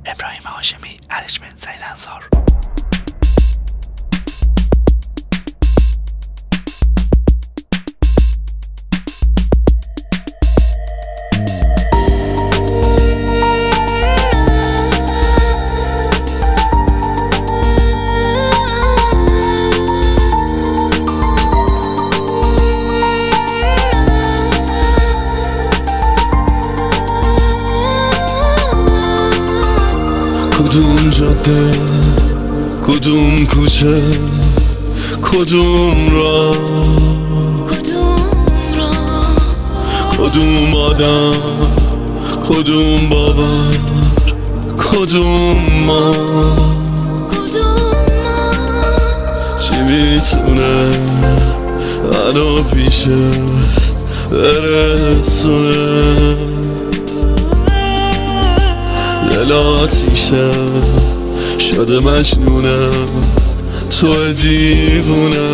ابراهیم هاشمی، ارجمند سعید انصار. کدوم جاده، کدوم کوچه، کدوم راه، کدوم آدم، کدوم باور، کدوم ما، چی میتونه منو پیشت برسونه؟ دل آتیشه شده مجنونم، تو دیوونه.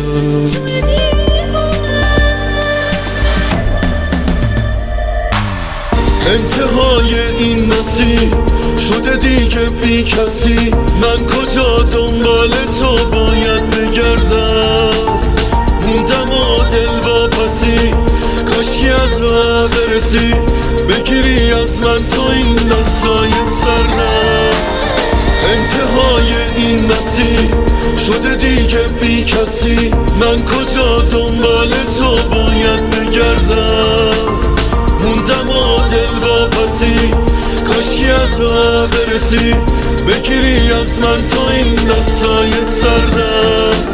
انتهای این مسیر شده دیگه بی کسی، من کجا دنبال تو باید بگردم؟ موندم و دل واپسی، کاشی از راه برسی، بگیری از من تو این دستای سردم. انتهای این مسیر شده دیگه بی کسی، من کجا دنبال تو باید بگردم؟ موندم و دل واپسی، کاشی از راه برسی، بگیری از من تو این دستای سردم.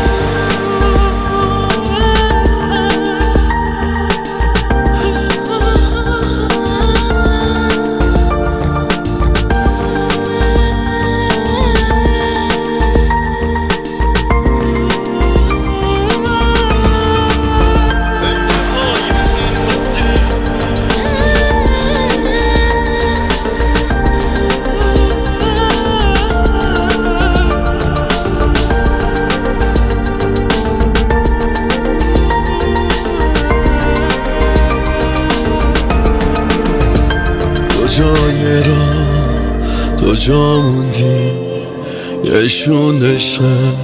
جای را تو جا موندی، یه شونشت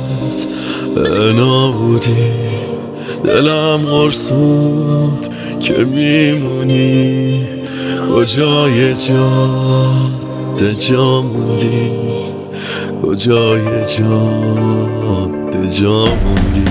نابودی، دلم غرصود که میمونی. کجای جاده جا موندی، کجای جاده جا موندی.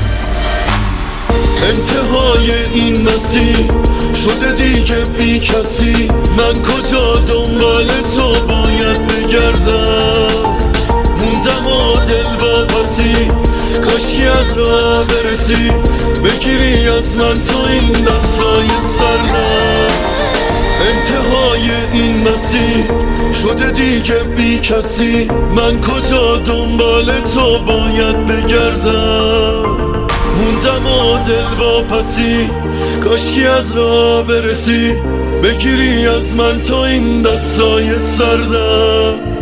انتهای این مسیر شده دیگه بی کسی، من کجا دنبال تو باید بگردم؟ موندم و دل واپسی، کاشی از راه برسی، بگیری از من تو این دستای سردم. انتهای این مسیر شده دیگه بی کسی، من کجا دنبال تو باید بگردم؟ موندم و دل واپسی، کاشی از راه برسی، بگیری از من تو این دستای سردم.